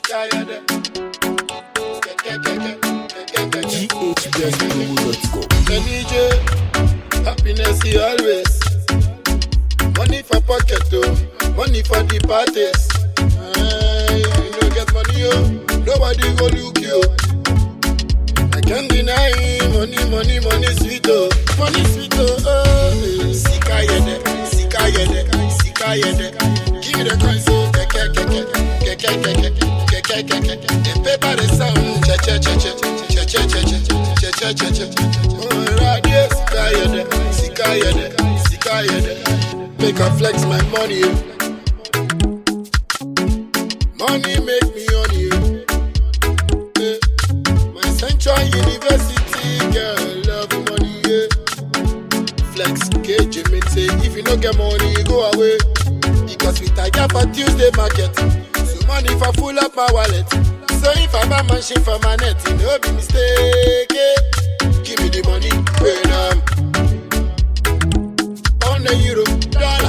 GHBestpromo.com. NEJ, happiness is always. Money for pocket, money for the parties. You don't get money, nobody go look you. I can't deny money sweet, money sweet, Sika yede. Give me the coin, so the paper the sound, Sika yede. Make I flex my money, money make me on you. My Central University girl love money, Flex KJ me say if you no get money go away, because we tiger for Tuesday market, so money for full up my wallet. So if I buy machine for my net, it no be mistake. Give me the money when on the euro, dollar,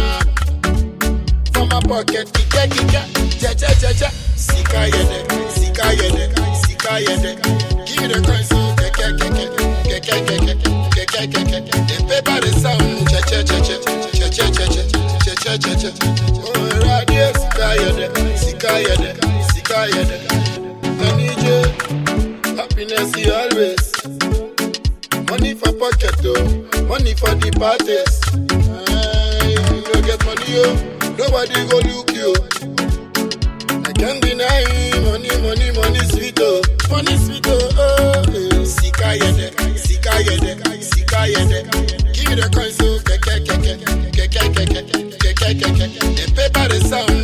from my pocket, kika, cha. Sika yede. Give me the coin, so the paper the sound, Sika yede. NEJ, happiness is always. Money for pocket, money for the parties. You don't get money, nobody go look you. I can't deny money sweet, money sweet, Sika yede. Give me the coin, so the paper the sound,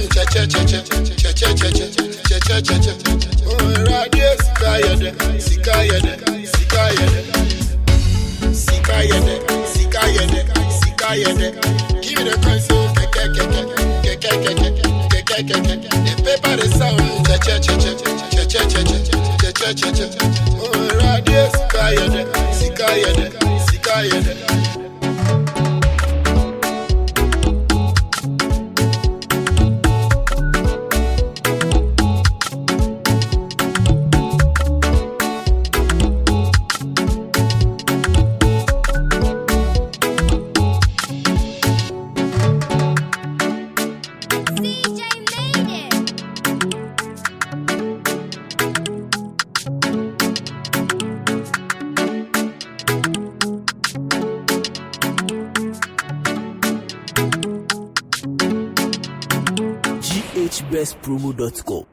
Sika yede. Give me the coin, so the paper the sound, Sika yede. GHBestpromo.com.